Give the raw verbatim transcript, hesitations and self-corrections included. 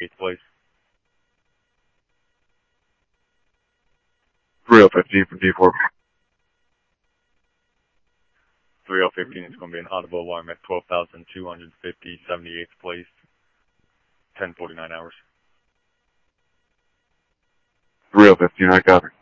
eighth place. three oh fifteen from D four. three oh fifteen is going to be an audible alarm at twelve thousand two hundred fifty, seventy-eighth place, ten forty-nine hours. three oh fifteen, I copy.